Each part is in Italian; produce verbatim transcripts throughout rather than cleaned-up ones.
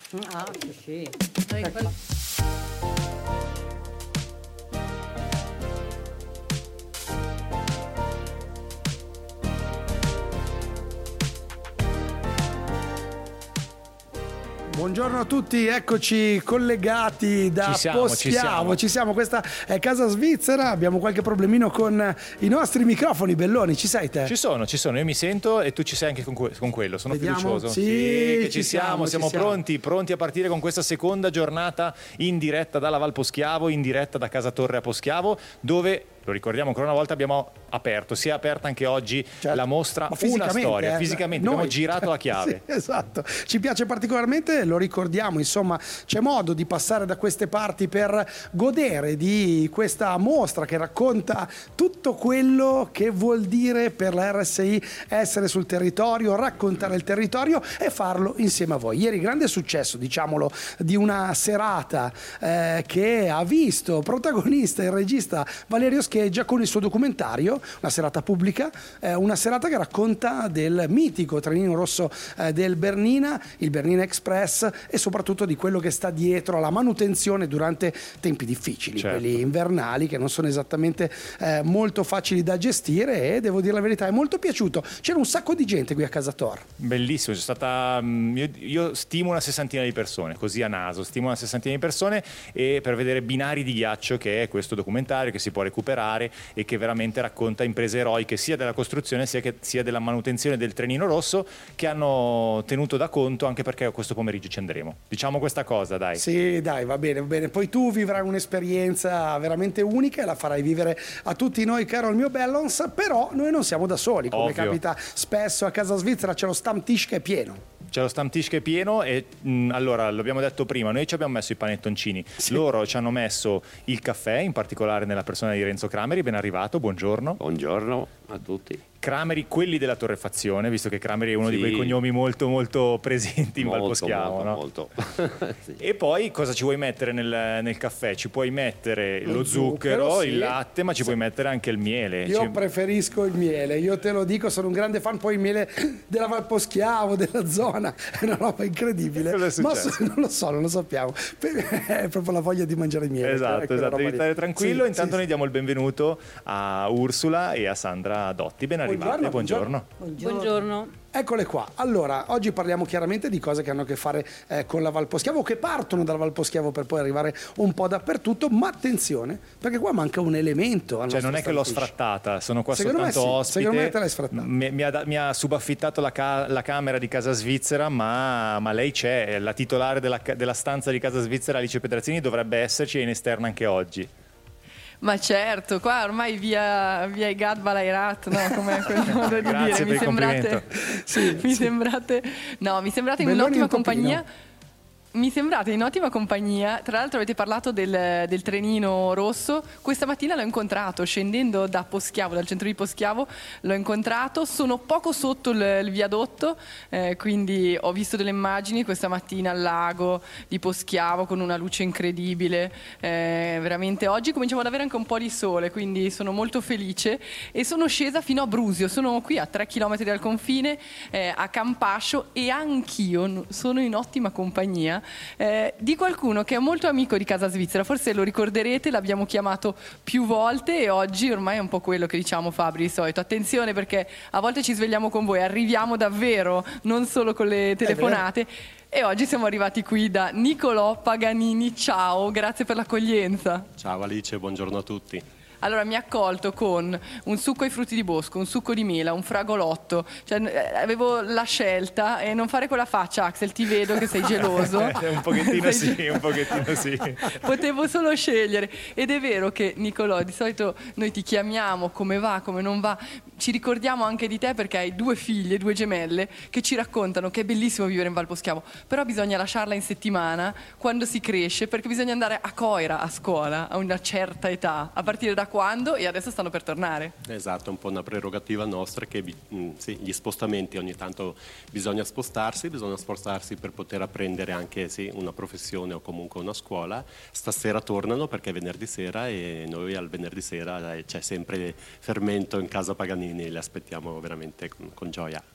Ah, sì, sì. Ecco. Buongiorno a tutti, eccoci collegati da ci siamo, Poschiavo, ci siamo. ci siamo, questa è Casa Svizzera, abbiamo qualche problemino con i nostri microfoni. Belloni, ci sei te? Ci sono, ci sono, io mi sento e tu ci sei anche con, que- con quello, sono Vediamo? fiducioso. Sì, che ci, ci siamo, siamo, ci siamo siamo. pronti, pronti a partire con questa seconda giornata in diretta dalla Val Poschiavo, in diretta da Casa Torre a Poschiavo, dove, lo ricordiamo ancora una volta, abbiamo aperto, si è aperta anche oggi Certo. la mostra Ma Una Storia, eh, fisicamente noi- abbiamo girato la chiave. Sì, esatto, ci piace particolarmente, lo ricordiamo, insomma c'è modo di passare da queste parti per godere di questa mostra che racconta tutto quello che vuol dire per la R S I essere sul territorio, raccontare il territorio e farlo insieme a voi. Ieri grande successo, diciamolo, di una serata eh, che ha visto protagonista il regista Valerio Scheggia con il suo documentario, una serata pubblica, eh, una serata che racconta del mitico trenino rosso eh, del Bernina, il Bernina Express, e soprattutto di quello che sta dietro alla manutenzione durante tempi difficili, Certo. quelli invernali che non sono esattamente eh, molto facili da gestire, e devo dire la verità è molto piaciuto. C'era un sacco di gente qui a Casa Tor. Bellissimo, c'è stata. mm, Io, io stimo una sessantina di persone, così a naso, stimo una sessantina di persone, e per vedere Binari di ghiaccio, che è questo documentario che si può recuperare e che veramente racconta imprese eroiche sia della costruzione sia, che, sia della manutenzione del trenino rosso, che hanno tenuto da conto, anche perché questo pomeriggio ci andremo. Diciamo questa cosa, dai. Sì, dai, va bene, va bene. Poi tu vivrai un'esperienza veramente unica e la farai vivere a tutti noi, caro il mio Bellons, però noi non siamo da soli, come Ovvio. capita spesso a Casa Svizzera, c'è lo Stammtisch che è pieno. C'è lo Stammtisch che è pieno e mh, allora l'abbiamo detto prima, noi ci abbiamo messo i panettoncini, Sì. loro ci hanno messo il caffè, in particolare nella persona di Renzo Crameri, ben arrivato, buongiorno. Buongiorno a tutti. Crameri, quelli della torrefazione, visto che Crameri è uno Sì. di quei cognomi molto molto presenti in Val Molto, Poschiavo, molto, no? molto. Sì. E poi cosa ci vuoi mettere nel, nel caffè? Ci puoi mettere lo, Lo zucchero, zucchero, sì. il latte, ma ci Sì. puoi mettere anche il miele. Io Ci- preferisco il miele, io te lo dico, sono un grande fan, poi il miele della Val Poschiavo, della zona, è una roba incredibile. Cosa è Ma successo? so- non lo so, non lo sappiamo. È proprio la voglia di mangiare miele. Esatto, è quella esatto, roba devi lì. stare tranquillo. Sì, Intanto sì, noi diamo il benvenuto a Ursula e a Sandra Dotti. Ben arrivate, Buongiorno, buongiorno. Buongiorno. Buongiorno. Eccole qua. Allora, oggi parliamo chiaramente di cose che hanno a che fare eh, con la Val Poschiavo, che partono dalla Val Poschiavo per poi arrivare un po' dappertutto, ma attenzione, perché qua manca un elemento al Cioè nostro non è che l'ho Stammtisch. sfrattata, sono qua Secondo me soltanto sì, ospite. secondo me te l'hai sfrattata. Mi, mi ha, da- mi ha subaffittato la, ca- la camera di Casa Svizzera, ma, ma lei c'è, la titolare della, ca- della stanza di Casa Svizzera, Alice Pedrazzini, dovrebbe esserci, e in esterna anche oggi. Ma certo, qua ormai via, via i Gad Balairat, no? Come quel modo di Grazie dire. per il complimento. Sì, mi sì. sembrate, no, mi sembrate in Belloni un'ottima un topino. compagnia. Mi sembrate in ottima compagnia. Tra l'altro avete parlato del, del trenino rosso. Questa mattina l'ho incontrato scendendo da Poschiavo, dal centro di Poschiavo. L'ho incontrato, sono poco sotto il, il viadotto, eh, quindi ho visto delle immagini questa mattina al lago di Poschiavo con una luce incredibile. Eh, veramente oggi cominciamo ad avere anche un po' di sole, quindi sono molto felice. E sono scesa fino a Brusio, sono qui a tre chilometri dal confine, eh, a Campascio, e anch'io n- sono in ottima compagnia. Eh, di qualcuno che è molto amico di Casa Svizzera, forse lo ricorderete, l'abbiamo chiamato più volte e oggi ormai è un po' quello che diciamo, Fabri, di solito: attenzione, perché a volte ci svegliamo con voi, arriviamo davvero, non solo con le telefonate. E oggi siamo arrivati qui da Nicolò Paganini. Ciao, grazie per l'accoglienza. Ciao Alice, buongiorno a tutti. Allora, mi ha accolto con un succo ai frutti di bosco, un succo di mela, un fragolotto. Cioè, eh, avevo la scelta, e non fare quella faccia, Axel, ti vedo che sei geloso. un pochettino Sei sì, un pochettino sì. Potevo solo scegliere. Ed è vero che, Nicolò, di solito noi ti chiamiamo come va, come non va. Ci ricordiamo anche di te perché hai due figlie, due gemelle, che ci raccontano che è bellissimo vivere in Val Poschiavo, però bisogna lasciarla in settimana quando si cresce, perché bisogna andare a Coira a scuola a una certa età, a partire da quando, e adesso stanno per tornare. Esatto, è un po' una prerogativa nostra che bi- mh, sì, gli spostamenti ogni tanto bisogna spostarsi, bisogna spostarsi per poter apprendere anche sì, una professione o comunque una scuola. Stasera tornano perché è venerdì sera e noi al venerdì sera eh, c'è sempre fermento in casa Paganini, le aspettiamo veramente con, con gioia.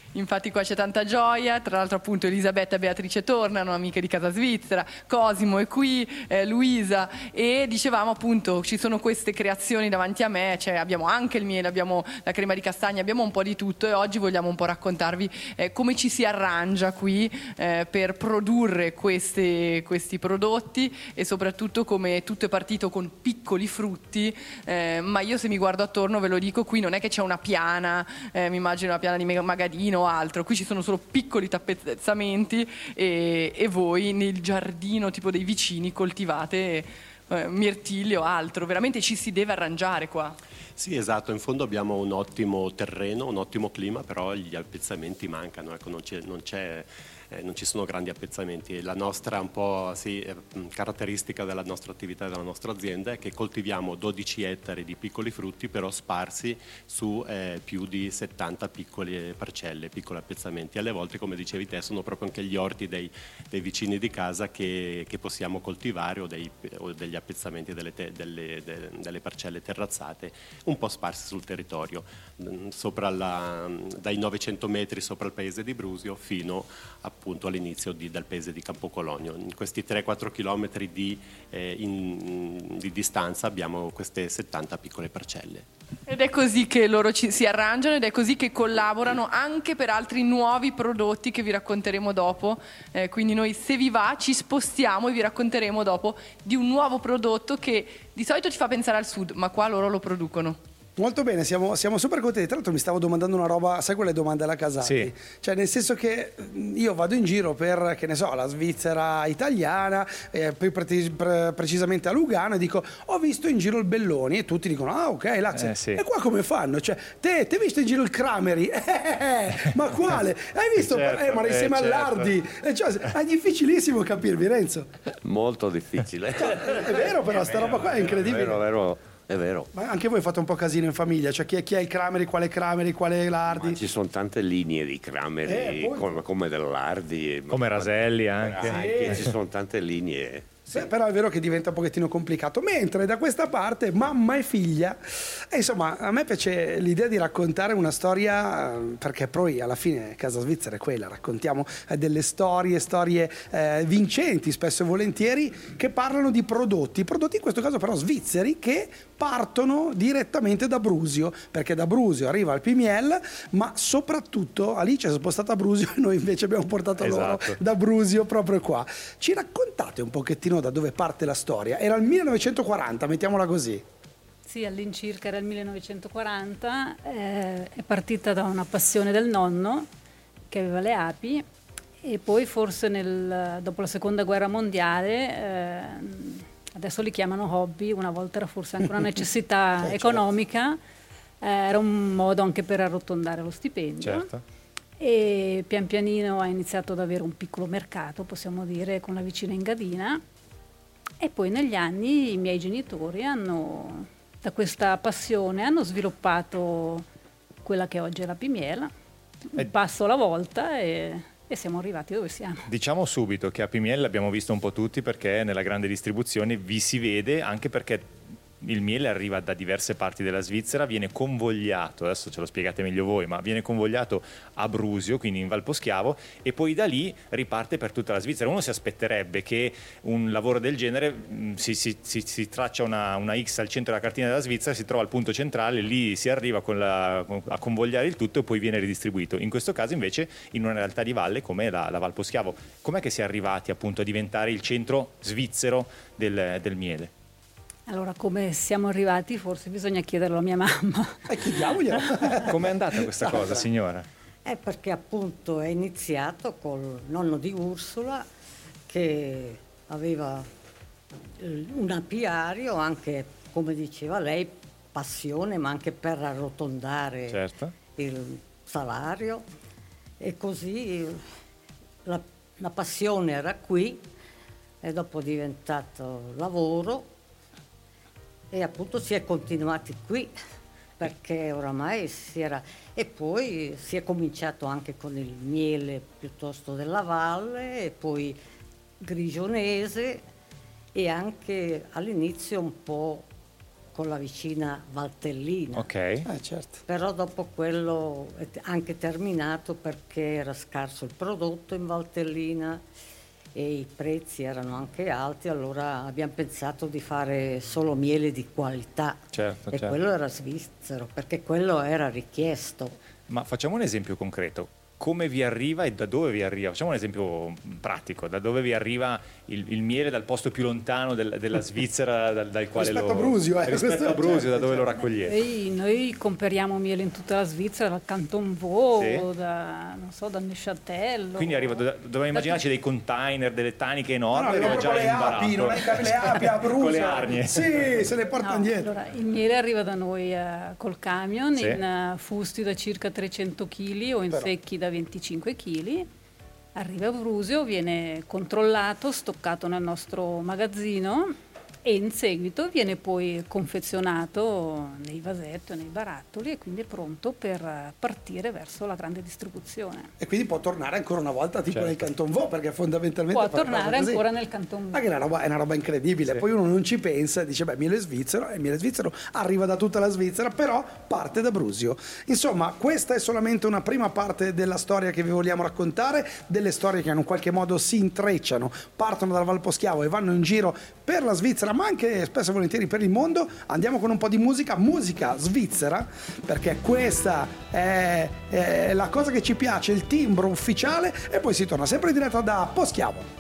Infatti qua c'è tanta gioia, tra l'altro appunto Elisabetta e Beatrice tornano, amiche di casa svizzera, Cosimo è qui, eh, Luisa, e dicevamo appunto ci sono queste creazioni davanti a me, cioè abbiamo anche il miele, abbiamo la crema di castagna, abbiamo un po' di tutto e oggi vogliamo un po' raccontarvi eh, come ci si arrangia qui eh, per produrre queste, questi prodotti e soprattutto come tutto è partito con piccoli frutti, eh, ma io se mi guardo attorno ve lo dico, qui non è che c'è una piana, eh, mi immagino una piana di Magadino o altro, qui ci sono solo piccoli tappezzamenti e, e voi nel giardino tipo dei vicini coltivate eh, mirtilli o altro, veramente ci si deve arrangiare qua. Sì, esatto, in fondo abbiamo un ottimo terreno, un ottimo clima, però gli appezzamenti mancano, ecco, non c'è, non c'è Eh, non ci sono grandi appezzamenti. La nostra un po' sì, eh, caratteristica della nostra attività, della nostra azienda, è che coltiviamo dodici ettari di piccoli frutti, però sparsi su eh, più di settanta piccole parcelle, piccoli appezzamenti. Alle volte, come dicevi te, sono proprio anche gli orti dei, dei vicini di casa che, che possiamo coltivare o, dei, o degli appezzamenti delle, te, delle, de, delle parcelle terrazzate un po' sparsi sul territorio, sopra la, dai novecento metri sopra il paese di Brusio fino a appunto all'inizio di, del paese di Campocolonio. In questi tre quattro chilometri di, eh, in, di distanza abbiamo queste settanta piccole parcelle. Ed è così che loro ci, si arrangiano ed è così che collaborano anche per altri nuovi prodotti che vi racconteremo dopo. Eh, quindi noi, se vi va, ci spostiamo e vi racconteremo dopo di un nuovo prodotto che di solito ci fa pensare al sud, ma qua loro lo producono. Molto bene, siamo, siamo super contenti. Tra l'altro mi stavo domandando una roba, sai quelle domande alla Casati? Sì. Cioè nel senso che io vado in giro per, che ne so, la Svizzera italiana, eh, più pre- pre- precisamente a Lugano, e dico ho visto in giro il Belloni e tutti dicono ah ok l'Axel. Eh, sì. E qua come fanno? Cioè te, te hai visto in giro il Crameri? Eh, eh, ma quale? Hai visto? Certo, eh, ma insieme eh, certo. all'Ardi? Eh, cioè, è difficilissimo capirvi, Renzo. Molto difficile. È vero però, sta roba qua è incredibile. È vero, è vero, è vero. Ma anche voi fate un po' casino in famiglia, cioè chi è, chi è il Crameri, quale Crameri, quale è l'Ardi? Ma ci sono tante linee di Crameri, Eh, poi- come, come dell'Ardi. Come Raselli anche. Anche, ci sono tante linee. Sì, però è vero che diventa un pochettino complicato. Mentre da questa parte mamma e figlia, e insomma a me piace l'idea di raccontare una storia, eh, perché poi alla fine Casa Svizzera è quella, raccontiamo eh, delle storie, storie eh, vincenti spesso e volentieri, che parlano di prodotti, prodotti in questo caso però svizzeri, che partono direttamente da Brusio, perché da Brusio arriva il Pimiel, ma soprattutto Alice è spostata a Brusio e noi invece abbiamo portato loro Esatto. da Brusio proprio qua. Ci raccontate un pochettino da dove parte la storia? Era il millenovecentoquaranta, mettiamola così. Sì, all'incirca era il millenovecentoquaranta, eh, è partita da una passione del nonno che aveva le api e poi forse nel, dopo la seconda guerra mondiale, eh, adesso li chiamano hobby, una volta era forse anche una necessità Certo. economica, eh, era un modo anche per arrotondare lo stipendio. Certo. E pian pianino ha iniziato ad avere un piccolo mercato, possiamo dire, con la vicina Engadina, e poi negli anni i miei genitori hanno, da questa passione, hanno sviluppato quella che oggi è la Pimiela, un Eh. passo alla volta, e, e siamo arrivati dove siamo. Diciamo subito che a Pimiel l'abbiamo visto un po' tutti, perché nella grande distribuzione vi si vede, anche perché il miele arriva da diverse parti della Svizzera, viene convogliato, adesso ce lo spiegate meglio voi, ma viene convogliato a Brusio, quindi in Val Poschiavo, e poi da lì riparte per tutta la Svizzera. Uno si aspetterebbe che un lavoro del genere mh, si, si, si, si traccia una, una X al centro della cartina della Svizzera, si trova al punto centrale, lì si arriva con la, a convogliare il tutto e poi viene ridistribuito. In questo caso invece in una realtà di valle come la, la Val Poschiavo. Com'è che si è arrivati appunto a diventare il centro svizzero del, del miele? Allora, come siamo arrivati, forse bisogna chiederlo a mia mamma. E chiediamoglielo. Com'è andata questa cosa, signora? È perché appunto è iniziato col nonno di Ursula, che aveva eh, un apiario, anche come diceva lei, passione, ma anche per arrotondare Certo. il salario, e così la, la passione era qui e dopo è diventato lavoro. E appunto si è continuati qui, perché oramai si era... E poi si è cominciato anche con il miele piuttosto della valle, e poi grigionese, e anche all'inizio un po' con la vicina Valtellina. Ok. Eh, certo. Però dopo quello è anche terminato perché era scarso il prodotto in Valtellina e i prezzi erano anche alti, allora abbiamo pensato di fare solo miele di qualità. Certo, e certo. quello era svizzero, perché quello era richiesto. Ma facciamo un esempio concreto. Come vi arriva e da dove vi arriva? Facciamo un esempio pratico. Da dove vi arriva il, il miele dal posto più lontano del, della Svizzera dal, dal quale Rispetto lo... a Brusio, eh, rispetto a Brusio, certo, da dove certo. lo raccogliete? Noi, noi compriamo miele in tutta la Svizzera, dal Canton Vaud, Sì. da, non so, dal Neuchâtel. Quindi arriva, do- dobbiamo immaginarci dei container, delle taniche enormi, No, no, arriva arriva già con le imbarato. api, non hai capi- le api a Brusio. Con le arnie. Sì, se le portano No, dietro. allora, il miele arriva da noi eh, col camion Sì. in eh, fusti da circa trecento chili o in Però. secchi da venticinque chili. Arriva a Brusio, viene controllato, stoccato nel nostro magazzino e in seguito viene poi confezionato nei vasetti o nei barattoli e quindi è pronto per eh, partire verso la grande distribuzione. E quindi può tornare ancora una volta tipo Certo. nel Canton Vaud, perché fondamentalmente Può fa- fa tornare così. ancora nel Canton Ma che è una roba, è una roba incredibile. Sì. Poi uno non ci pensa e dice beh, miele svizzero, e il miele svizzero arriva da tutta la Svizzera, però parte da Brusio. Insomma, questa è solamente una prima parte della storia che vi vogliamo raccontare, delle storie che in un qualche modo si intrecciano, partono dal Valposchiavo e vanno in giro per la Svizzera, ma anche spesso e volentieri per il mondo. Andiamo con un po' di musica, musica svizzera, perché questa è, è la cosa che ci piace, il timbro ufficiale, e poi si torna sempre in diretta da Poschiavo.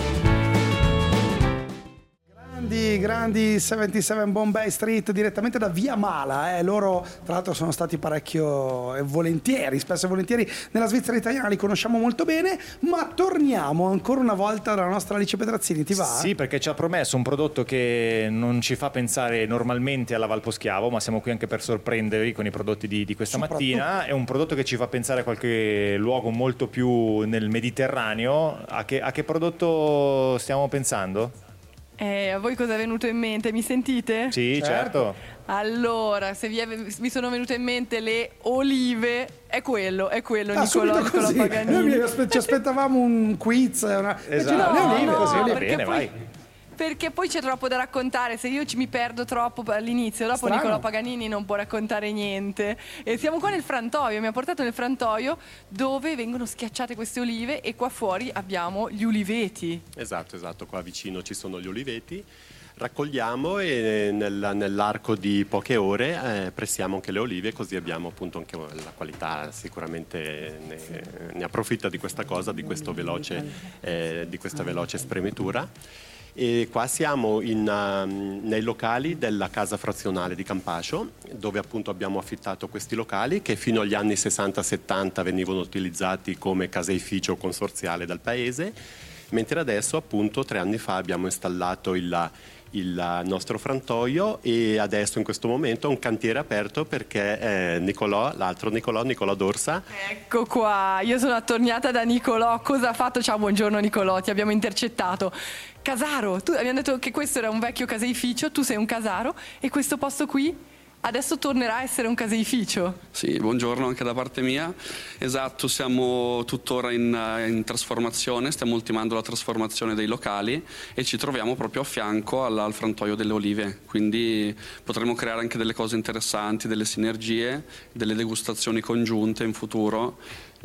Grandi, grandi settantasette Bombay Street direttamente da Via Mala, eh. Loro tra l'altro sono stati parecchio e volentieri, spesso e volentieri nella Svizzera italiana, li conosciamo molto bene, ma torniamo ancora una volta dalla nostra Alice Petrazzini, ti va? Sì, perché ci ha promesso un prodotto che non ci fa pensare normalmente alla Valposchiavo, ma siamo qui anche per sorprendervi con i prodotti di, di questa mattina. È un prodotto che ci fa pensare a qualche luogo molto più nel Mediterraneo. A che, a che prodotto stiamo pensando? Eh, a voi cosa è venuto in mente? Mi sentite? Sì, certo. Allora, se vi, è, vi sono venute in mente le olive, è quello, è quello, Ah, Nicolò, subito Nicolò così. Paganini. Noi aspe- ci aspettavamo un quiz, una... Esatto. invece no, le olive, no, così, no, olive. perché Bene, poi- vai. Perché poi c'è troppo da raccontare, se io ci mi perdo troppo all'inizio, dopo Strano. Nicolò Paganini non può raccontare niente. E siamo qua nel frantoio, mi ha portato nel frantoio dove vengono schiacciate queste olive e qua fuori abbiamo gli uliveti. Esatto, esatto, qua vicino ci sono gli oliveti. Raccogliamo e nel- nell'arco di poche ore eh, pressiamo anche le olive, così abbiamo appunto anche la qualità, sicuramente ne, ne approfitta di questa cosa, di, questo veloce, eh, di questa veloce spremitura. E qua siamo in, um, nei locali della casa frazionale di Campascio, dove appunto abbiamo affittato questi locali che fino agli anni sessanta settanta venivano utilizzati come caseificio consorziale dal paese, mentre adesso appunto tre anni fa abbiamo installato il il nostro frantoio e adesso in questo momento è un cantiere aperto perché eh, Nicolò, l'altro Nicolò, Nicolò Dorsa. Ecco qua, io sono attorniata da Nicolò, cosa ha fatto? Ciao, buongiorno Nicolò, ti abbiamo intercettato. Casaro, tu abbiamo detto che questo era un vecchio caseificio, tu sei un casaro e questo posto qui adesso tornerà a essere un caseificio. Sì, buongiorno anche da parte mia. Esatto, siamo tuttora in, in trasformazione, stiamo ultimando la trasformazione dei locali e ci troviamo proprio a fianco al, al frantoio delle olive, quindi potremo creare anche delle cose interessanti, delle sinergie, delle degustazioni congiunte in futuro.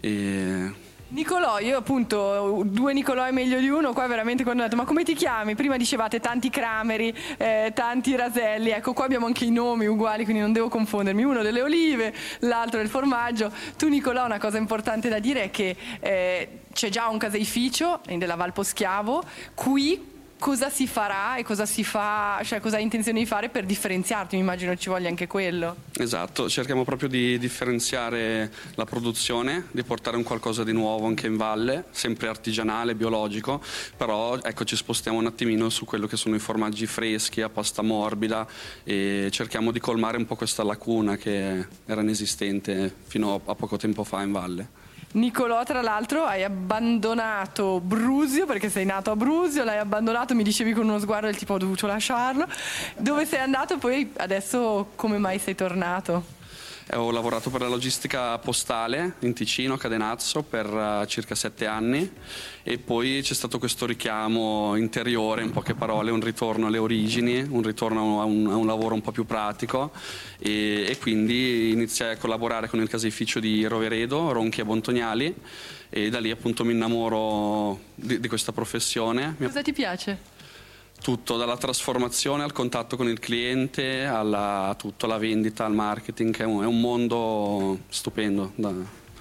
E... Nicolò, io appunto, due Nicolò è meglio di uno, qua veramente quando ho detto ma come ti chiami? Prima dicevate tanti Crameri, eh, tanti Raselli, ecco qua abbiamo anche i nomi uguali, quindi non devo confondermi, uno delle olive, l'altro del formaggio. Tu Nicolò, una cosa importante da dire è che eh, c'è già un caseificio della Valposchiavo, qui cosa si farà e cosa si fa, cioè cosa hai intenzione di fare per differenziarti? Mi immagino ci voglia anche quello. Esatto, cerchiamo proprio di differenziare la produzione, di portare un qualcosa di nuovo anche in valle, sempre artigianale, biologico, però ecco ci spostiamo un attimino su quello che sono i formaggi freschi, a pasta morbida e cerchiamo di colmare un po' questa lacuna che era inesistente fino a poco tempo fa in valle. Nicolò, tra l'altro, hai abbandonato Brusio perché sei nato a Brusio, l'hai abbandonato, mi dicevi con uno sguardo del tipo ho dovuto lasciarlo. Dove sei andato poi adesso come mai sei tornato? Ho lavorato per la logistica postale in Ticino, a Cadenazzo, per uh, circa sette anni e poi c'è stato questo richiamo interiore, in poche parole, un ritorno alle origini, un ritorno a un, a un lavoro un po' più pratico e, e quindi iniziai a collaborare con il caseificio di Roveredo, Ronchi e Bontoniali e da lì appunto mi innamoro di, di questa professione. Cosa ti piace? Tutto, dalla trasformazione al contatto con il cliente, alla, tutto, alla vendita, al marketing, che è un, è un mondo stupendo. Da...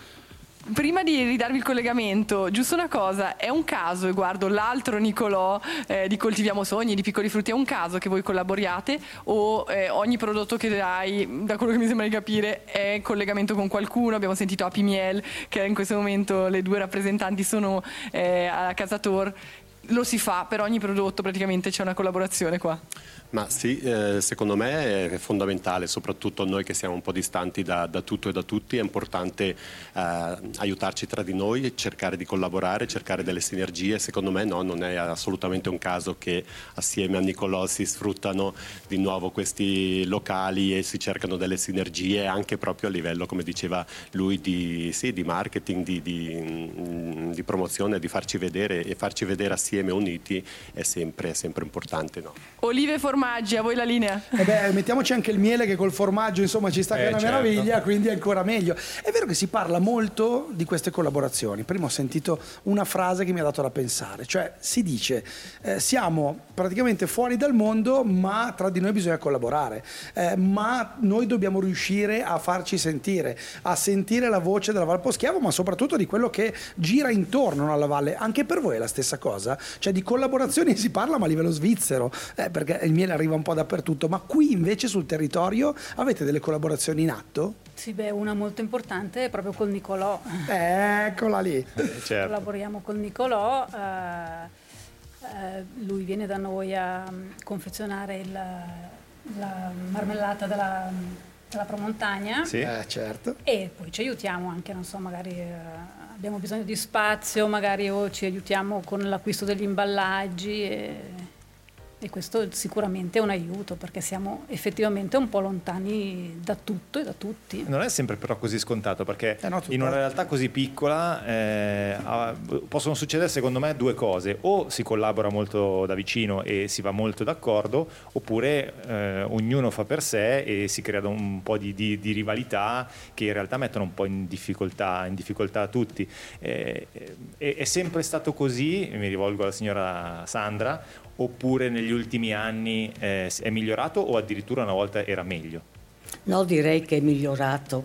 Prima di ridarvi il collegamento, giusto una cosa, è un caso, e guardo l'altro Nicolò eh, di Coltiviamo Sogni, di Piccoli Frutti, è un caso che voi collaboriate o eh, ogni prodotto che hai, da quello che mi sembra di capire, è in collegamento con qualcuno? Abbiamo sentito Happy Miel, che in questo momento le due rappresentanti sono eh, a Casa Tor. Lo si fa per ogni prodotto, praticamente c'è una collaborazione qua. Ma sì, eh, secondo me è fondamentale, soprattutto noi che siamo un po' distanti da, da tutto e da tutti, è importante eh, aiutarci tra di noi, cercare di collaborare, cercare delle sinergie. Secondo me no, non è assolutamente un caso che assieme a Nicolò si sfruttano di nuovo questi locali e si cercano delle sinergie anche proprio a livello, come diceva lui, di, sì, di marketing, di, di, di promozione, di farci vedere e farci vedere assieme uniti è sempre, è sempre importante. No? Olive formaggi, a voi la linea. Eh beh, mettiamoci anche il miele che col formaggio insomma ci sta che Eh, è una certo. meraviglia, quindi è ancora meglio. È vero che si parla molto di queste collaborazioni. Prima ho sentito una frase che mi ha dato da pensare, cioè si dice eh, siamo praticamente fuori dal mondo ma tra di noi bisogna collaborare, eh, ma noi dobbiamo riuscire a farci sentire, a sentire la voce della Val Poschiavo, ma soprattutto di quello che gira intorno alla valle. Anche per voi è la stessa cosa? Cioè di collaborazioni si parla ma a livello svizzero, eh, perché il miele arriva un po' dappertutto, ma qui invece sul territorio avete delle collaborazioni in atto? Sì, beh, una molto importante è proprio col Nicolò. Eccola lì. Eh, certo. Collaboriamo col Nicolò, eh, eh, lui viene da noi a um, confezionare il, la marmellata della, della Promontagna. Sì. Eh, certo. E poi ci aiutiamo anche, non so, magari eh, abbiamo bisogno di spazio, magari o ci aiutiamo con l'acquisto degli imballaggi e, e questo sicuramente è un aiuto perché siamo effettivamente un po' lontani da tutto e da tutti. Non è sempre però così scontato perché Eh no, tutto. in una realtà così piccola eh, ah, possono succedere secondo me due cose: o si collabora molto da vicino e si va molto d'accordo, oppure eh, ognuno fa per sé e si crea un po' di, di, di rivalità che in realtà mettono un po' in difficoltà, in difficoltà tutti. Eh, è, è sempre stato così, mi rivolgo alla signora Sandra, oppure negli ultimi anni eh, è migliorato o addirittura una volta era meglio? No, direi che è migliorato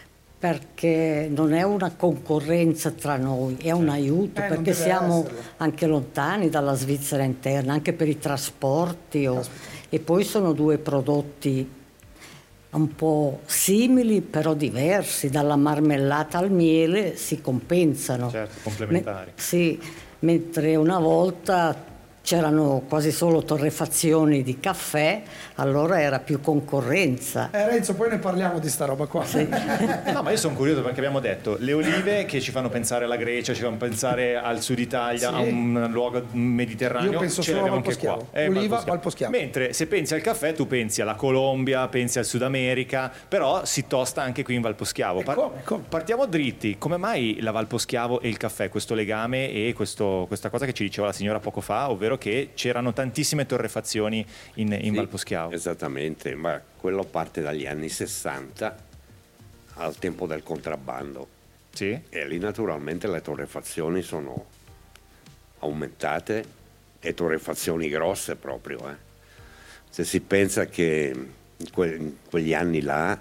perché non è una concorrenza tra noi, è un aiuto Eh, non perché deve siamo esserlo. anche lontani dalla Svizzera interna, anche per i trasporti o- e poi sono due prodotti un po' simili però diversi, dalla marmellata al miele si compensano. Certo, complementari. Me- sì, mentre una volta c'erano quasi solo torrefazioni di caffè, allora era più concorrenza. Eh, Renzo, poi ne parliamo di sta roba qua. No, ma io sono curioso perché abbiamo detto le olive che ci fanno pensare alla Grecia, ci fanno pensare al sud Italia, Sì. a un luogo mediterraneo. Io penso ce solo a l'abbiamo anche Valposchiavo. qua. Eh, Oliva, Valposchiavo. Valposchiavo. Mentre se pensi al caffè tu pensi alla Colombia, pensi al Sud America, però si tosta anche qui in Valposchiavo. E come, come? Partiamo dritti, come mai la Valposchiavo e il caffè, questo legame e questo- questa cosa che ci diceva la signora poco fa, ovvero che c'erano tantissime torrefazioni in, in Sì, Valposchiavo? Esattamente, ma quello parte dagli anni sessanta al tempo del contrabbando. Sì? E lì naturalmente le torrefazioni sono aumentate e torrefazioni grosse proprio. eh. Se si pensa che in, que- in quegli anni là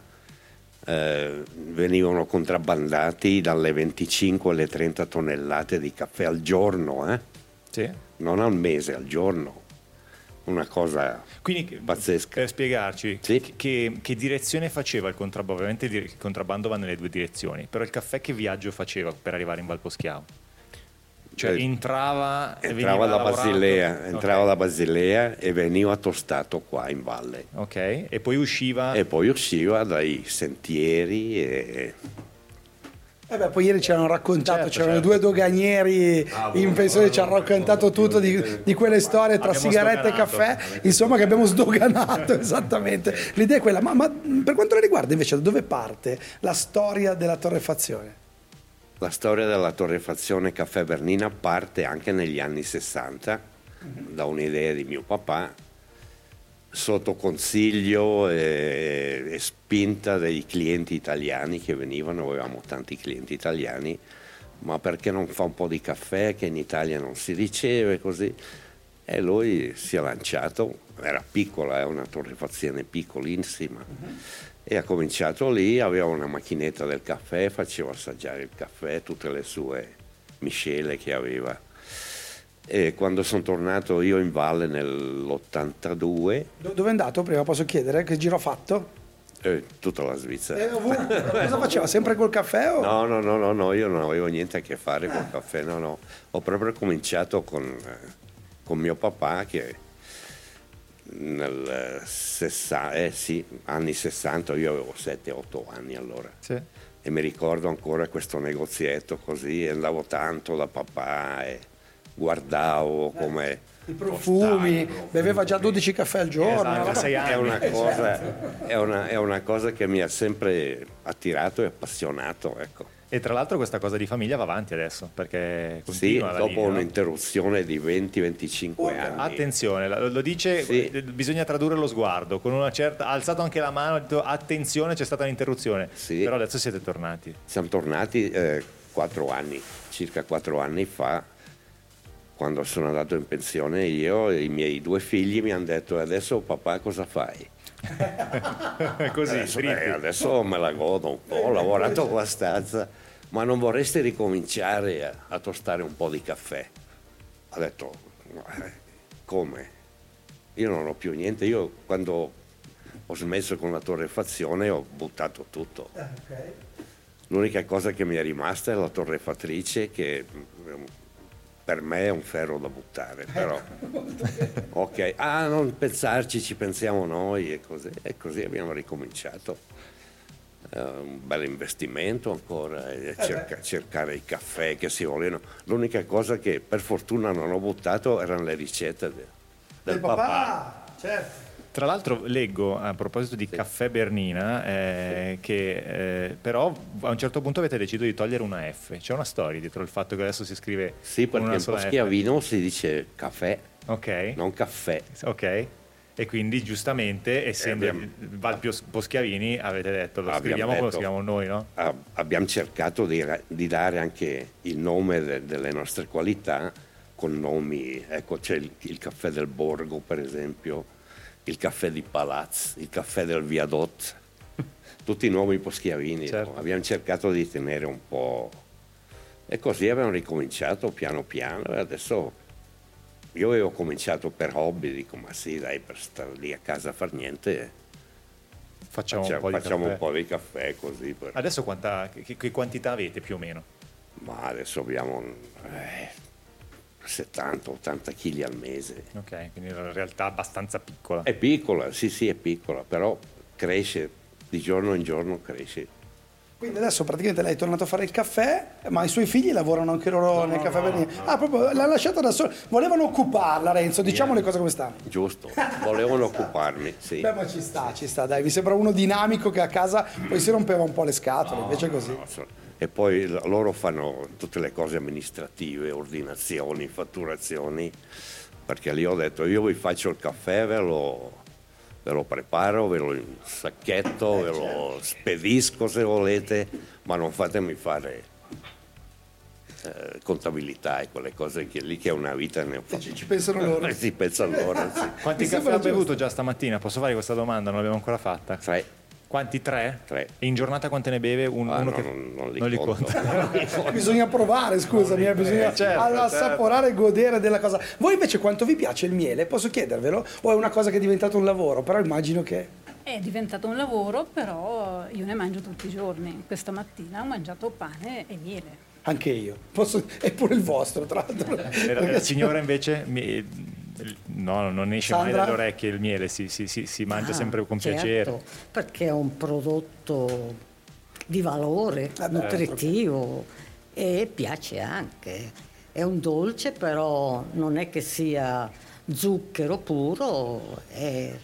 eh, venivano contrabbandati dalle venticinque alle trenta tonnellate di caffè al giorno, eh? Sì? Non al mese, al giorno. Una cosa Quindi che- pazzesca. per spiegarci Sì. che, che- che direzione faceva il contrabbando? Ovviamente il contrabbando va nelle due direzioni, però il caffè che viaggio faceva per arrivare in Valposchiavo? Cioè Eh, entrava e Entrava veniva da lavorato? Basilea, entrava Ok. da Basilea e veniva tostato qua in valle. Ok, e poi usciva E poi usciva dai sentieri e Eh beh, poi ieri ci hanno raccontato, Certo, c'erano certo. due doganieri in pensione, ci hanno raccontato tutto di, di quelle storie tra Abbiamo sigarette e sdoganato. caffè, insomma, che abbiamo sdoganato esattamente. L'idea è quella, ma, ma per quanto la riguarda invece, da dove parte la storia della torrefazione? La storia della torrefazione Caffè Bernina parte anche negli anni sessanta, da un'idea di mio papà, sotto consiglio e, e spinta dei clienti italiani che venivano, avevamo tanti clienti italiani, ma perché non fa un po' di caffè che in Italia non si riceve, così. E lui si è lanciato, era piccola, è una torrefazione piccolissima, uh-huh. E ha cominciato lì, aveva una macchinetta del caffè, faceva assaggiare il caffè, tutte le sue miscele che aveva. E quando sono tornato io in valle nell'ottantadue... Dove è andato prima, posso chiedere? Che giro ha fatto? Eh, tutta la Svizzera. Eh, cosa faceva? Sempre col caffè? O? No, no, no, no, no, io non avevo niente a che fare col caffè, no, no. Ho proprio cominciato con, eh, con mio papà che nel sessanta, eh sì, anni sessanta, io avevo sette otto anni allora. Sì. E mi ricordo ancora questo negozietto così, andavo tanto da papà e guardavo come i profumi, beveva già dodici caffè al giorno. Esatto, sei anni. è una cosa è una, è una cosa che mi ha sempre attirato e appassionato, ecco. E tra l'altro questa cosa di famiglia va avanti adesso, perché Sì, continua la dopo linea, no? un'interruzione di venti venticinque anni. Attenzione, lo, lo dice, Sì. eh, bisogna tradurre lo sguardo, con una certa, ha alzato anche la mano, ha detto attenzione, c'è stata un'interruzione, Sì. però adesso siete tornati. Siamo tornati eh, quattro anni, circa quattro anni fa, quando sono andato in pensione io e i miei due figli mi hanno detto adesso papà cosa fai? Così, adesso, dritti. eh, adesso me la godo un po', ho lavorato abbastanza, ma non vorresti ricominciare a, a tostare un po' di caffè? Ha detto, eh, come? Io non ho più niente, io quando ho smesso con la torrefazione ho buttato tutto. L'unica cosa che mi è rimasta è la torrefattrice che per me è un ferro da buttare, però ok, ah non pensarci, ci pensiamo noi e così, e così abbiamo ricominciato. Uh, un bel investimento ancora, e cerca, cercare i caffè che si vogliono. L'unica cosa che per fortuna non ho buttato erano le ricette de, del papà. papà. Certo. Tra l'altro leggo, a proposito di Sì. Caffè Bernina, eh, che eh, però a un certo punto avete deciso di togliere una F. C'è una storia dietro il fatto che adesso si scrive Sì, con perché una in sola Poschiavino si dice caffè, F. Ok, non caffè. ok. E quindi giustamente, essendo abbiamo- Val Pios- Poschiavini, avete detto lo Abbiamo scriviamo come lo detto- scriviamo noi, no? Ah, abbiamo cercato di, ra- di dare anche il nome de- delle nostre qualità con nomi, ecco c'è il, il caffè del Borgo per esempio, il caffè di Palazzo, il caffè del Viadot, tutti i nomi poschiavini. Certo. No? Abbiamo cercato di tenere un po', e così abbiamo ricominciato piano piano e adesso io avevo cominciato per hobby, dico ma sì dai, per stare lì a casa a far niente Facciamo, facciamo, un po' di facciamo caffè. un po' di caffè così per... Adesso quanta, che, che quantità avete più o meno? Ma adesso abbiamo eh, settanta ottanta chili al mese. Ok, quindi in realtà abbastanza piccola. È piccola, sì sì è piccola, però cresce, di giorno in giorno cresce. Quindi adesso praticamente lei è tornato a fare il caffè, ma i suoi figli lavorano anche loro nel caffè Bernina. Ah, proprio l'ha lasciata da sola. Volevano occuparla, Renzo, diciamo le cose come stanno. Giusto, volevano occuparmi, sì. Beh, ma ci sta, ci sta, dai, mi sembra uno dinamico che a casa poi si rompeva un po' le scatole, invece è così. No, so- E poi l- loro fanno tutte le cose amministrative, ordinazioni, fatturazioni, perché lì ho detto io vi faccio il caffè, ve lo, ve lo preparo, ve lo sacchetto, ve lo spedisco se volete, ma non fatemi fare eh, contabilità e quelle cose che lì che è una vita ne ho fatte. Ci, ci pensano loro. Si pensa loro, sì. Quanti Mi caffè sembra ha bevuto giusto. già stamattina? Posso fare questa domanda? Non l'abbiamo ancora fatta. Sai, Quanti? Tre? Tre. E in giornata quante ne beve? Un- ah, uno no, che non, non li conto. conta. Bisogna provare, scusami, eh, bisogna certo, assaporare e godere della cosa. Voi invece quanto vi piace il miele? Posso chiedervelo? O è una cosa che è diventata un lavoro? Però immagino che... È diventato un lavoro, però io ne mangio tutti i giorni. Questa mattina ho mangiato pane e miele. Anche io. Posso... È pure il vostro, tra l'altro. E la, la signora invece mi- no, non esce mai Sandra? dalle orecchie il miele, si, si- si- si mangia Ah, sempre con certo, piacere. perché è un prodotto di valore Eh, nutritivo e piace anche. È un dolce, però non è che sia zucchero puro, è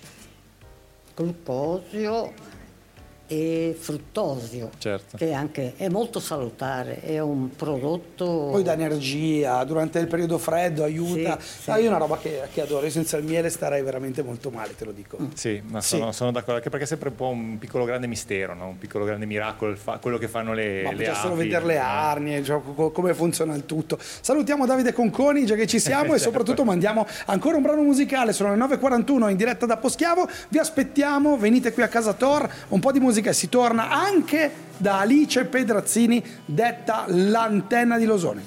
glucosio e fruttosio, Certo. che anche è molto salutare, è un prodotto... Poi dà energia, durante il periodo freddo aiuta. Sì, sì. Ah, io è una roba che, che adoro, io senza il miele starei veramente molto male, te lo dico. Sì, ma Sì. sono, sono d'accordo, anche perché è sempre un po' un piccolo grande mistero, no? Un piccolo grande miracolo, il fa- quello che fanno le, Ma le già solo api, vedere le eh. arnie, cioè, co- come funziona il tutto. Salutiamo Davide Conconi, già che ci siamo, e Certo. soprattutto mandiamo ancora un brano musicale. Sono le nove e quarantuno in diretta da Poschiavo. Vi aspettiamo, venite qui a casa Tor, un po' di musica e si torna anche da Alice Pedrazzini, detta l'antenna di Losone.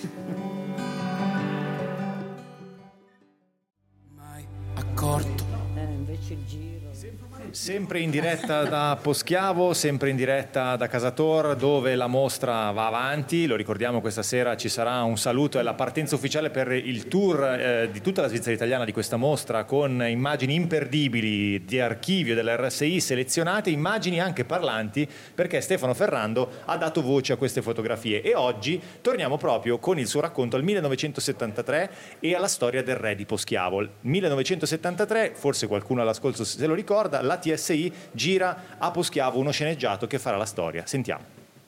Mai accorto. Eh, invece il giro... Sempre in diretta da Poschiavo, sempre in diretta da Casa Tor, dove la mostra va avanti. Lo ricordiamo, questa sera ci sarà un saluto e la partenza ufficiale per il tour eh, di tutta la Svizzera italiana di questa mostra, con immagini imperdibili di archivio dell'R S I selezionate, immagini anche parlanti, perché Stefano Ferrando ha dato voce a queste fotografie. E oggi torniamo proprio con il suo racconto al millenovecentosettantatré e alla storia del re di Poschiavo. millenovecentosettantatré, forse qualcuno all'ascolto se lo ricorda, la T S I gira a Poschiavo uno sceneggiato che farà la storia. Sentiamo.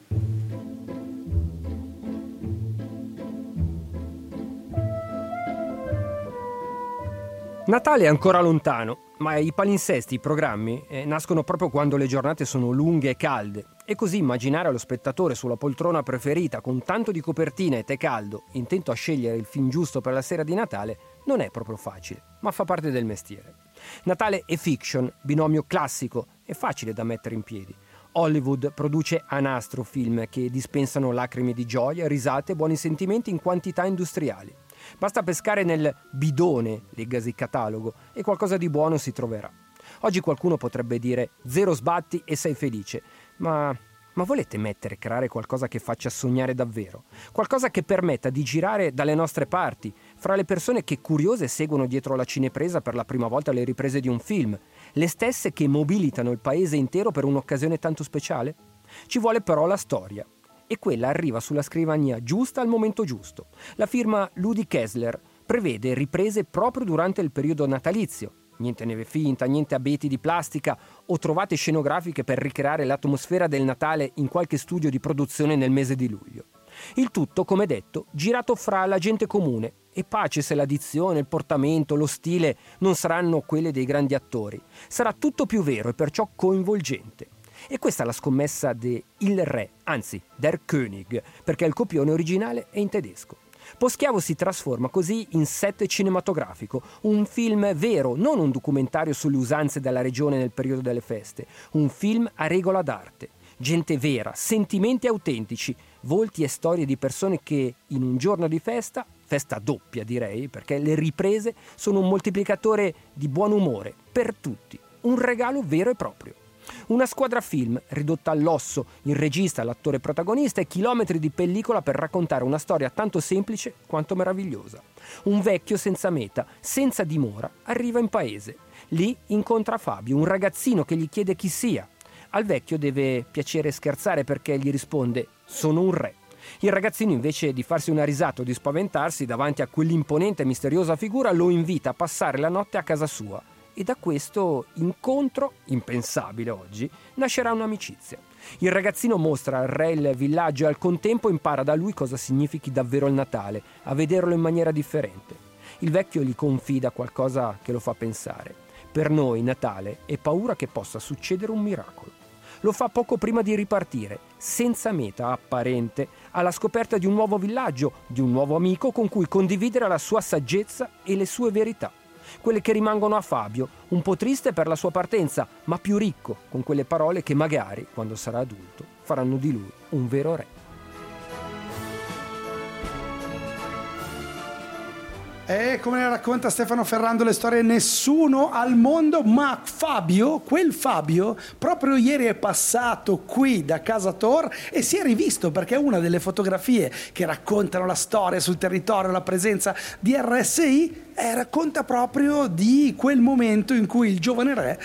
Natale è ancora lontano, ma i palinsesti, i programmi, eh, nascono proprio quando le giornate sono lunghe e calde. E così immaginare lo spettatore sulla poltrona preferita con tanto di copertina e tè caldo, intento a scegliere il film giusto per la sera di Natale, non è proprio facile, ma fa parte del mestiere. Natale e fiction, binomio classico e facile da mettere in piedi. Hollywood produce a nastro film che dispensano lacrime di gioia, risate e buoni sentimenti in quantità industriali. Basta pescare nel bidone, leggasi catalogo, e qualcosa di buono si troverà. Oggi qualcuno potrebbe dire zero sbatti e sei felice, ma, ma volete mettere e creare qualcosa che faccia sognare davvero? Qualcosa che permetta di girare dalle nostre parti, fra le persone che curiose seguono dietro la cinepresa per la prima volta le riprese di un film, le stesse che mobilitano il paese intero per un'occasione tanto speciale? Ci vuole però la storia. E quella arriva sulla scrivania giusta al momento giusto. La firma Ludi Kessler prevede riprese proprio durante il periodo natalizio. Niente neve finta, niente abeti di plastica o trovate scenografiche per ricreare l'atmosfera del Natale in qualche studio di produzione nel mese di luglio. Il tutto, come detto, girato fra la gente comune, e pace se la dizione, il portamento, lo stile non saranno quelle dei grandi attori. Sarà tutto più vero e perciò coinvolgente. E questa è la scommessa de Il Re, anzi Der König, perché il copione originale è in tedesco. Poschiavo si trasforma così in set cinematografico, un film vero, non un documentario sulle usanze della regione nel periodo delle feste, un film a regola d'arte. Gente vera, sentimenti autentici, volti e storie di persone che in un giorno di festa, festa doppia direi, perché le riprese sono un moltiplicatore di buon umore per tutti, un regalo vero e proprio. Una squadra film ridotta all'osso, il regista, l'attore protagonista e chilometri di pellicola per raccontare una storia tanto semplice quanto meravigliosa. Un vecchio senza meta, senza dimora, arriva in paese. Lì incontra Fabio, un ragazzino che gli chiede chi sia. Al vecchio deve piacere scherzare perché gli risponde «Sono un re». Il ragazzino, invece di farsi una risata o di spaventarsi davanti a quell'imponente e misteriosa figura, lo invita a passare la notte a casa sua. E da questo incontro, impensabile oggi, nascerà un'amicizia. Il ragazzino mostra al re il villaggio e al contempo impara da lui cosa significhi davvero il Natale, a vederlo in maniera differente. Il vecchio gli confida qualcosa che lo fa pensare. Per noi Natale è paura che possa succedere un miracolo. Lo fa poco prima di ripartire, senza meta apparente, alla scoperta di un nuovo villaggio, di un nuovo amico con cui condividere la sua saggezza e le sue verità. Quelle che rimangono a Fabio, un po' triste per la sua partenza, ma più ricco con quelle parole che magari, quando sarà adulto, faranno di lui un vero re. E come le racconta Stefano Ferrando le storie nessuno al mondo, ma Fabio, quel Fabio, proprio ieri è passato qui da Casa Tor e si è rivisto perché è una delle fotografie che raccontano la storia sul territorio, la presenza di R S I, eh, racconta proprio di quel momento in cui il giovane re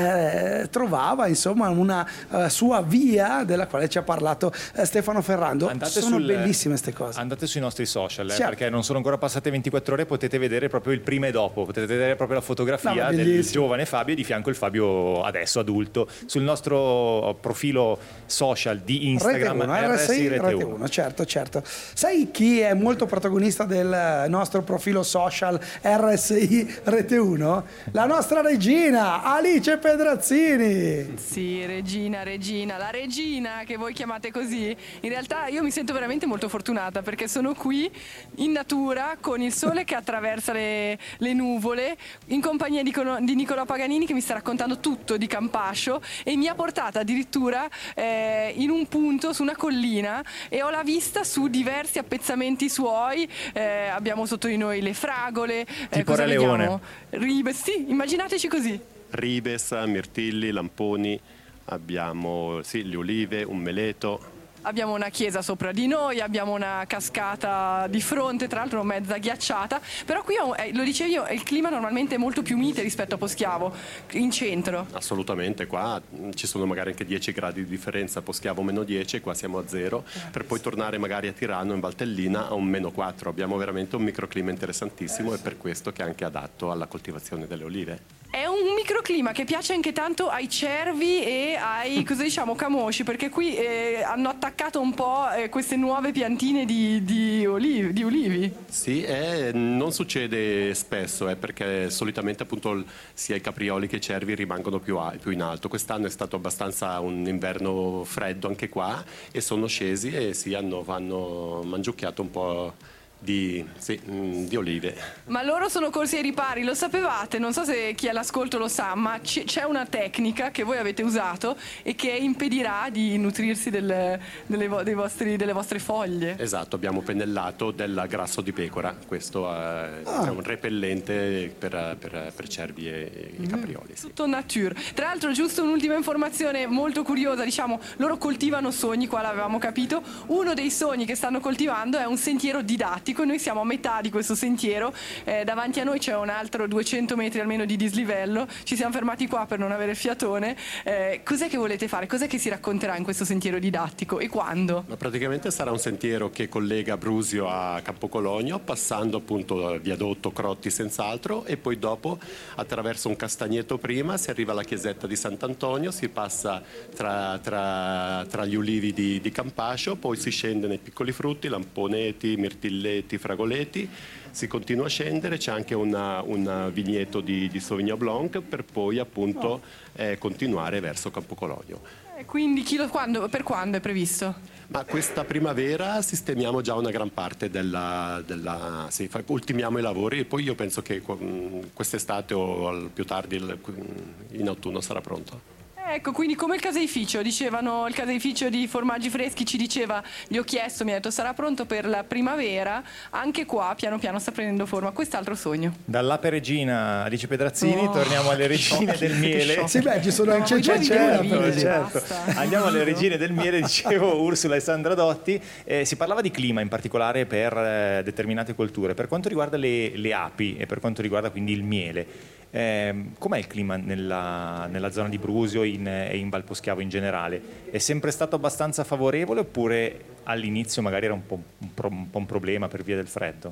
eh, trovava insomma una uh, sua via, della quale ci ha parlato eh, Stefano Ferrando. Andate Sono sul, bellissime queste cose. Andate sui nostri social, eh, Certo. perché non sono ancora passate ventiquattro ore, potete vedere proprio il prima e dopo, potete vedere proprio la fotografia No, ma del bellissimo. giovane Fabio e di fianco il Fabio adesso adulto sul nostro profilo social di Instagram R S I Rete uno, certo, certo. Sai chi è molto protagonista del nostro profilo social R S I Rete uno? La nostra regina Alice Pedrazzini. Sì, regina, regina, la regina che voi chiamate così. In realtà io mi sento veramente molto fortunata perché sono qui in natura con il sole che attraversa le, le nuvole, in compagnia di, di Nicolò Paganini che mi sta raccontando tutto di Campascio e mi ha portata addirittura eh, in un punto su una collina e ho la vista su diversi appezzamenti suoi. Eh, abbiamo sotto di noi le fragole, eh, Tipo cosa Re Leone. vediamo? Ribes, sì, immaginateci così. Ribes, mirtilli, lamponi, abbiamo sì, le olive, un meleto. Abbiamo una chiesa sopra di noi, abbiamo una cascata di fronte, tra l'altro mezza ghiacciata, però qui eh, lo dicevo io, il clima normalmente è molto più mite rispetto a Poschiavo, in centro. Assolutamente, qua ci sono magari anche dieci gradi di differenza, Poschiavo meno dieci, qua siamo a zero, per poi tornare magari a Tirano in Valtellina a un meno quattro. Abbiamo veramente un microclima interessantissimo e per questo che è anche adatto alla coltivazione delle olive. È un microclima che piace anche tanto ai cervi e ai, cosa diciamo, camosci, perché qui eh, hanno attaccato un po' eh, queste nuove piantine di, di, olivi, di ulivi. Sì, eh, non succede spesso, eh, perché solitamente appunto sia i caprioli che i cervi rimangono più, a, più in alto. Quest'anno è stato abbastanza un inverno freddo anche qua e sono scesi e sì, hanno, hanno mangiucchiato un po' Di, sì, di olive. Ma loro sono corsi ai ripari, lo sapevate? Non so se chi è all'ascolto lo sa, ma c- c'è una tecnica che voi avete usato e che impedirà di nutrirsi del, delle, vo- dei vostri, delle vostre foglie. Esatto, abbiamo pennellato del grasso di pecora, questo è, Ah. è un repellente per, per, per cervi e, e caprioli. Sì. Tutto nature. Tra l'altro, giusto un'ultima informazione molto curiosa, diciamo, loro coltivano sogni, qua l'avevamo capito. Uno dei sogni che stanno coltivando è un sentiero didattico. Noi siamo a metà di questo sentiero, eh, davanti a noi c'è un altro duecento metri almeno di dislivello, ci siamo fermati qua per non avere il fiatone. Eh, cos'è che volete fare? Cos'è che si racconterà in questo sentiero didattico e quando? Ma praticamente sarà un sentiero che collega Brusio a Campocologno, passando appunto al viadotto Crotti senz'altro e poi dopo attraverso un castagneto prima si arriva alla chiesetta di Sant'Antonio, si passa tra, tra, tra gli ulivi di, di Campascio, poi si scende nei piccoli frutti, lamponeti, mirtilleti, fragoleti, si continua a scendere, c'è anche una, un vigneto di, di Sauvignon Blanc per poi appunto oh. eh, continuare verso Campocologno. Eh, quindi chi lo, quando, per quando è previsto? Ma questa primavera sistemiamo già una gran parte della, della sì, ultimiamo i lavori e poi io penso che quest'estate o al più tardi in autunno sarà pronto. Ecco, quindi come il caseificio, dicevano, il caseificio di formaggi freschi ci diceva, gli ho chiesto, mi ha detto sarà pronto per la primavera, anche qua piano piano sta prendendo forma, quest'altro sogno. Dall'ape regina Alice Pedrazzini oh, torniamo alle regine del miele. Sì, beh, ci sono anche c'è, c'è, c'è, certo. Andiamo alle regine del miele, dicevo Ursula e Sandra Dotti. Eh, si parlava di clima in particolare per eh, determinate colture. Per quanto riguarda le, le api e per quanto riguarda quindi il miele, Eh, com'è il clima nella, nella zona di Brusio in, e in Val Poschiavo in generale? È sempre stato abbastanza favorevole oppure all'inizio magari era un po' un, pro, un, po' un problema per via del freddo?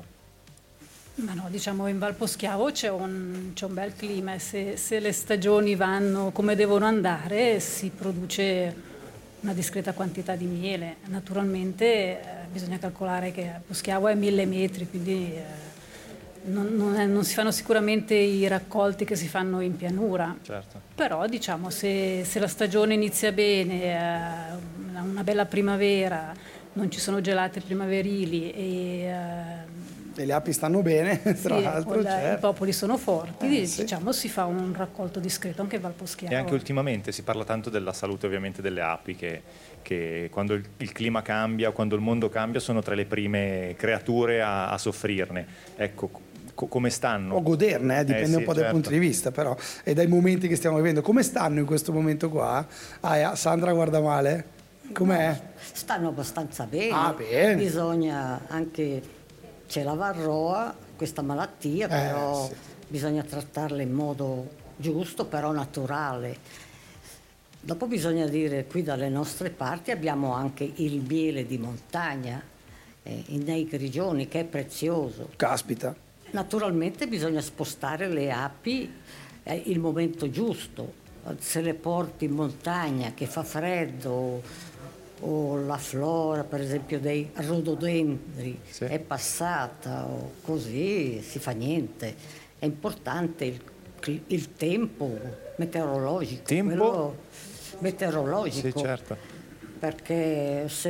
Ma no, diciamo in Val Poschiavo c'è un, c'è un bel clima e se, se le stagioni vanno come devono andare si produce una discreta quantità di miele. Naturalmente eh, bisogna calcolare che Poschiavo è mille metri, quindi... Eh, Non, non, è, non si fanno sicuramente i raccolti che si fanno in pianura, certo. Però diciamo se, se la stagione inizia bene, eh, una bella primavera, non ci sono gelate primaverili e, eh, e le api stanno bene, tra sì, l'altro la, certo. i popoli sono forti, eh, sì. diciamo si fa un raccolto discreto anche in Val Poschiavo. E anche ultimamente si parla tanto della salute ovviamente delle api che, che quando il, il clima cambia, quando il mondo cambia sono tra le prime creature a, a soffrirne. Ecco, come stanno? O goderne, eh, dipende eh, sì, un po' certo. dai punti di vista, però, e dai momenti che stiamo vivendo. Come stanno in questo momento qua? Ah, Sandra guarda male? Com'è? Stanno abbastanza bene. Ah, bene. Bisogna anche, c'è la varroa, questa malattia, però sì. bisogna trattarla in modo giusto, però naturale. Dopo bisogna dire, qui dalle nostre parti abbiamo anche il miele di montagna, eh, nei grigioni, che è prezioso. Caspita. Naturalmente bisogna spostare le api eh, il momento giusto. Se le porti in montagna che fa freddo, o la flora per esempio dei rododendri sì. è passata, o così si fa niente. È importante il, il tempo meteorologico. Tempo? Quello meteorologico. Sì, certo. Perché se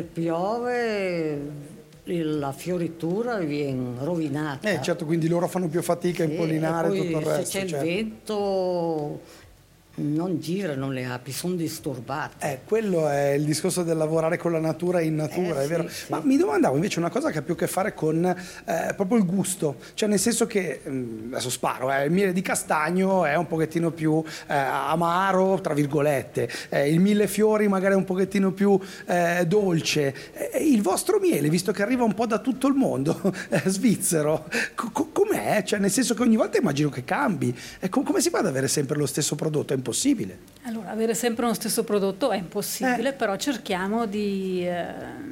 piove la fioritura viene rovinata. Eh certo, quindi loro fanno più fatica a sì, impollinare poi tutto il resto. Se c'è certo. il vento non girano le api, sono disturbate. Eh, quello è il discorso del lavorare con la natura in natura, eh, è vero. Sì, Ma sì. mi domandavo invece una cosa che ha più a che fare con eh, proprio il gusto, cioè nel senso che, adesso sparo, eh, il miele di castagno è un pochettino più eh, amaro, tra virgolette, eh, il millefiori magari è un pochettino più eh, dolce. Eh, il vostro miele, visto che arriva un po' da tutto il mondo, eh, svizzero, co- co- com'è? Cioè nel senso che ogni volta immagino che cambi. E co- come si fa ad avere sempre lo stesso prodotto? È impossibile. Allora, avere sempre lo stesso prodotto è impossibile, Eh. però cerchiamo di, eh,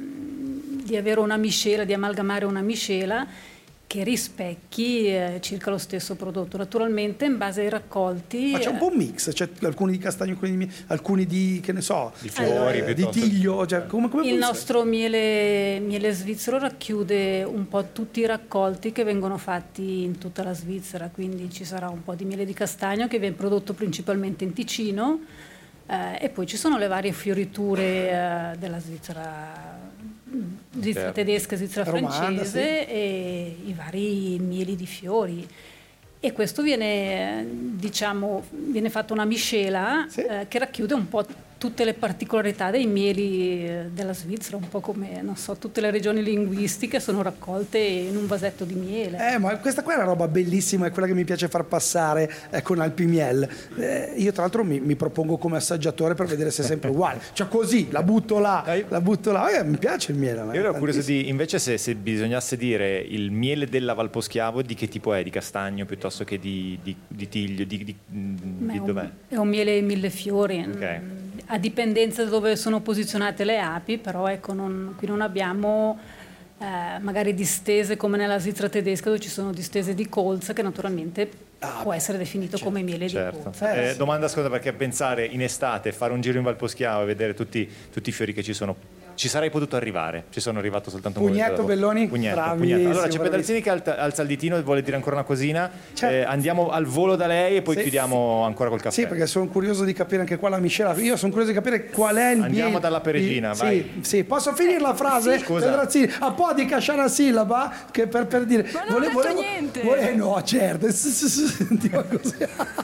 di avere una miscela, di amalgamare una miscela che rispecchi eh, circa lo stesso prodotto. Naturalmente in base ai raccolti... Ma c'è un po' un mix, c'è alcuni di castagno, alcuni di, alcuni di che ne so, di fiori, eh, di tiglio, cioè, come, come Il funziona? nostro miele, miele svizzero racchiude un po' tutti i raccolti che vengono fatti in tutta la Svizzera, quindi ci sarà un po' di miele di castagno che viene prodotto principalmente in Ticino eh, e poi ci sono le varie fioriture eh, della Svizzera, Svizzera Certo. tedesca, Svizzera Romana, francese sì. e i vari mieli di fiori. E questo viene, diciamo, viene fatta una miscela Sì. eh, che racchiude un po' tutte le particolarità dei mieli eh, della Svizzera, un po' come, non so, tutte le regioni linguistiche sono raccolte in un vasetto di miele. Eh, ma questa qua è una roba bellissima, è quella che mi piace far passare eh, con Alpimiel. Eh, io tra l'altro mi, mi propongo come assaggiatore per vedere se è sempre uguale. Cioè così, la butto là, la butto là. Eh, mi piace il miele. Io ero curioso di, invece se, se bisognasse dire il miele della Valposchiavo di che tipo è? Di castagno piuttosto che di, di, di tiglio? Di, di, Ma di è, dov'è? un, è un miele millefiori. Ok. A dipendenza da dove sono posizionate le api, però ecco, non, qui non abbiamo eh, magari distese come nella Svizzera tedesca dove ci sono distese di colza che naturalmente Ah, può essere definito come miele Certo. di colza. Eh, Eh, sì. domanda scusa, perché pensare in estate, fare un giro in Valposchiavo e vedere tutti, tutti i fiori che ci sono, ci sarei potuto arrivare, ci sono arrivato soltanto un Pugnetto, momento dopo. Belloni? Pugnetto, Bravissimo, pugnetto. Allora c'è bravissimo. Pedalzini che alza, alza il ditino e vuole dire ancora una cosina. Certo. Eh, andiamo al volo da lei e poi Sì. chiudiamo ancora col caffè. Sì, perché sono curioso di capire anche qua la miscela. Io sono curioso di capire qual è il Andiamo miele- dalla Peregina, di- vai. Sì, sì. Posso finire la frase? Sì, scusa. Pedrazzini, a po' di casciare la sillaba che per, per dire. Ma non ho detto niente. vole- no, certo. Sentivo così.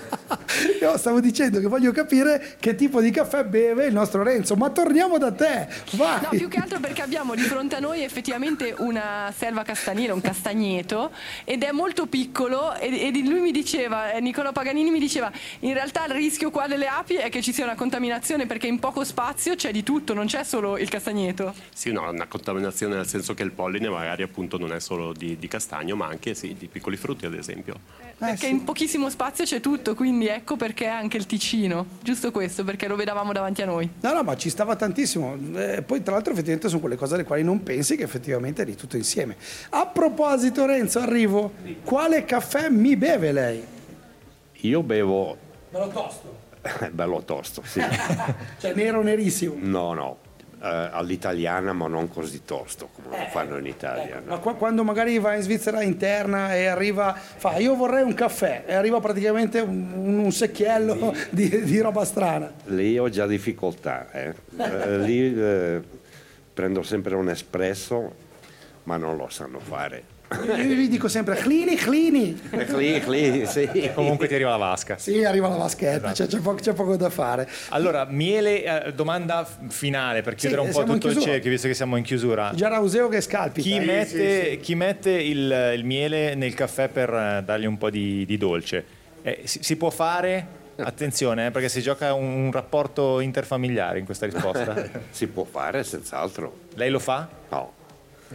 Io stavo dicendo che voglio capire che tipo di caffè beve il nostro Renzo, ma torniamo da te. Vai. No, più che altro perché abbiamo di fronte a noi effettivamente una selva castaniera, un castagneto, ed è molto piccolo ed, ed lui mi diceva, Nicolò Paganini mi diceva, in realtà il rischio qua delle api è che ci sia una contaminazione perché in poco spazio c'è di tutto, non c'è solo il castagneto. Sì, no, una contaminazione nel senso che il polline magari appunto non è solo di, di castagno, ma anche sì, di piccoli frutti ad esempio. Perché sì. in pochissimo spazio c'è tutto, quindi ecco perché anche il Ticino, giusto questo, perché lo vedavamo davanti a noi. No, no, ma ci stava tantissimo. Eh, poi, tra l'altro, effettivamente sono quelle cose alle quali non pensi che effettivamente è di tutto insieme. A proposito, Renzo, arrivo. Quale caffè mi beve lei? Io bevo Bello tosto. bello tosto, sì. Cioè, nero nerissimo. No, no, eh, all'italiana, ma non così tosto come lo fanno in Italia. Ma no. qua- quando magari va in Svizzera interna e arriva, fa io vorrei un caffè e arriva praticamente un, un secchiello di, di roba strana. Lì ho già difficoltà, eh. Eh, lì eh, prendo sempre un espresso, ma non lo sanno fare. Io gli dico sempre clini, clini. Lì, lì, sì. Comunque ti arriva la vasca. Sì, arriva la vaschetta, Esatto. cioè, c'è, poco, c'è poco da fare. Allora, miele, eh, domanda f- finale per chiudere Sì, un po' siamo in tutto il chiusura. cerchio, visto che siamo in chiusura. Già Rauseo che scalpita. Chi Eh, mette, sì, sì. chi mette il, il miele nel caffè per eh, dargli un po' di, di dolce, eh, si, si può fare? Attenzione, eh, perché si gioca un, un rapporto interfamiliare in questa risposta. Si può fare, senz'altro. Lei lo fa? No.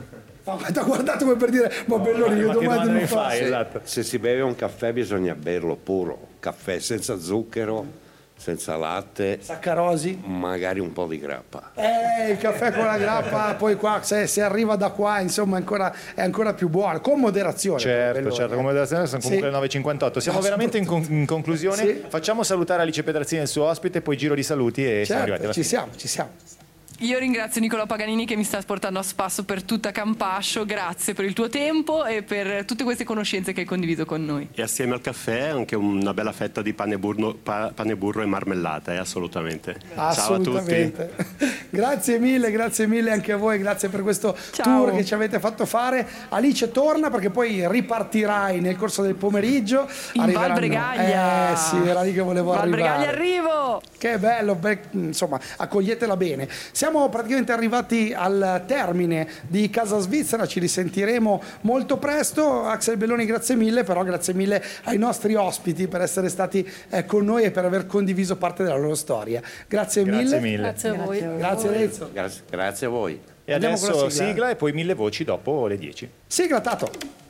Ti ha guardato come per dire, ma Belloni, io Ma che domani domanda non mi fai? faccio. Esatto. Se si beve un caffè bisogna berlo puro, caffè senza zucchero, senza latte, Saccarosi. magari un po' di grappa. Eh, il caffè con la grappa, poi qua se, se arriva da qua, insomma, è ancora, è ancora più buono, con moderazione. Certo, Belloni, certo, eh. come moderazione sono comunque Sì. le nove e cinquantotto. Siamo No, veramente in, con- in conclusione. Sì. Facciamo salutare Alice Pedrazzini e il suo ospite, poi giro di saluti e siamo arrivati Certo, alla ci fine. siamo, ci siamo. Io ringrazio Nicola Paganini che mi sta portando a spasso per tutta Campascio, grazie per il tuo tempo e per tutte queste conoscenze che hai condiviso con noi. E assieme al caffè anche una bella fetta di pane burro, pa- pane burro e marmellata, eh, assolutamente. Assolutamente. Ciao a tutti. Grazie mille, grazie mille anche a voi, grazie per questo Ciao. tour che ci avete fatto fare. Alice torna perché poi ripartirai nel corso del pomeriggio. In Arriveranno- Val Bregaglia. Eh sì, era lì che volevo Val arrivare. Bregaglia arrivo! Che bello, beh, insomma, accoglietela bene. Siamo praticamente arrivati al termine di Casa Svizzera, ci risentiremo molto presto. Axel Belloni, grazie mille, però grazie mille ai nostri ospiti per essere stati eh, con noi e per aver condiviso parte della loro storia. Grazie, Grazie mille. mille. Grazie a voi. Grazie Renzo. Grazie, grazie a voi. E Andiamo con la adesso sigla, sigla eh. e poi mille voci dopo le dieci. Sigla, Tato.